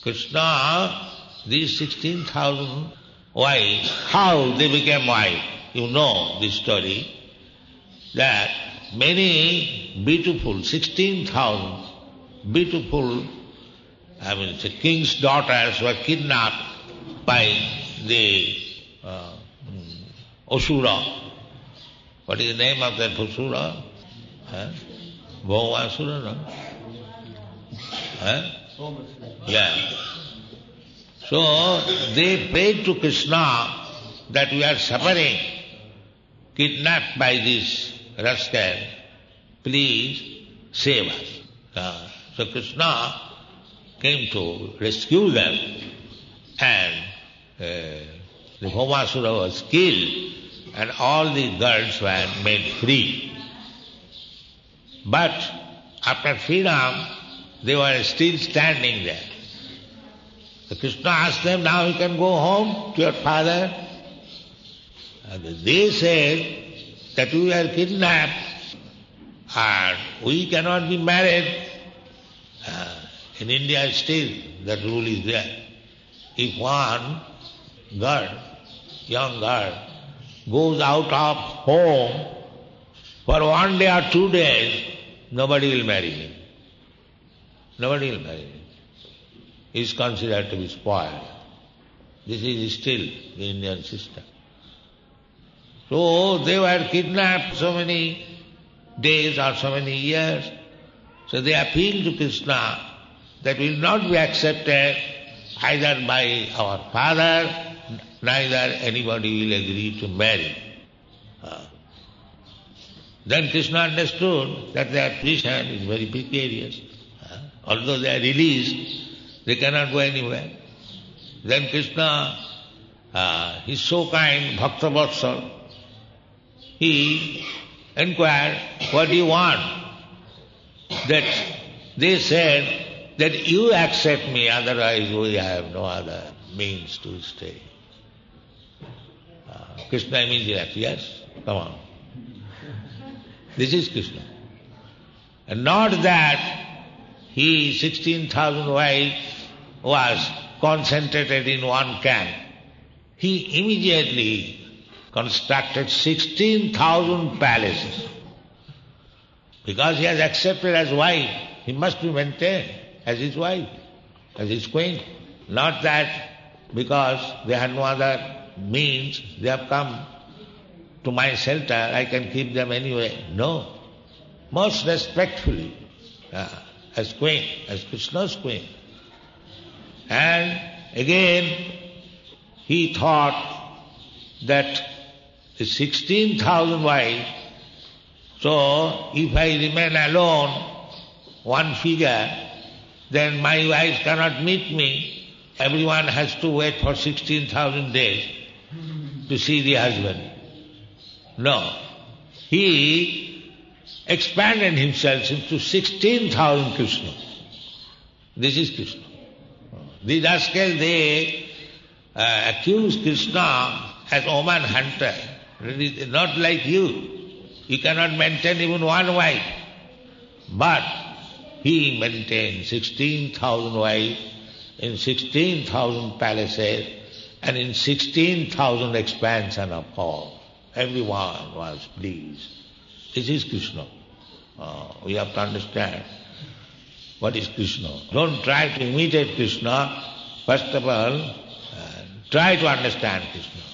Krishna, these 16,000 wives, how they became wife? You know this story, that many beautiful, 16,000 beautiful, the king's daughters were kidnapped by the Asura. What is the name of that Asura? Bhaumasura, no? Yeah. So they prayed to Krishna that we are suffering, kidnapped by this rascal, please save us. So Krishna came to rescue them, and the Bhaumasura was killed, and all the girls were made free. But after freedom, they were still standing there. So Krishna asked them, now you can go home to your father. And they said that we are kidnapped and we cannot be married. In India still that rule is there. If one girl, young girl, goes out of home for 1 day or 2 days, nobody will marry him. Nobody will marry him. He is considered to be spoiled. This is still the Indian system. So they were kidnapped so many days or so many years. So they appealed to Krishna that will not be accepted either by our father, neither anybody will agree to marry. Then Krishna understood that their position is very precarious. Although they are released, they cannot go anywhere. Then Krishna, he's so kind, Bhakta Vatsal, he inquired, what do you want? That they said that you accept me, otherwise we have no other means to stay. Krishna immediately, yes, come on. This is Krishna. And not that he, 16,000 wives, was concentrated in one camp. He immediately constructed 16,000 palaces. Because he has accepted as wife, he must be maintained as his wife, as his queen. Not that because they had no other means, they have come to my shelter, I can keep them anyway. No. Most respectfully, as queen, as Krishna's queen. And again, he thought that the 16,000 wives, so if I remain alone, one figure, then my wives cannot meet me. Everyone has to wait for 16,000 days to see the husband. No. He expanded himself into 16,000 Krishna. This is Krishna. These rascals, they accuse Krishna as woman hunter. Not like you. You cannot maintain even one wife. But he maintained 16,000 wives in 16,000 palaces and in 16,000 expansion of hall. Everyone was pleased. This is Krishna. We have to understand what is Krishna. Don't try to imitate Krishna. First of all, try to understand Krishna.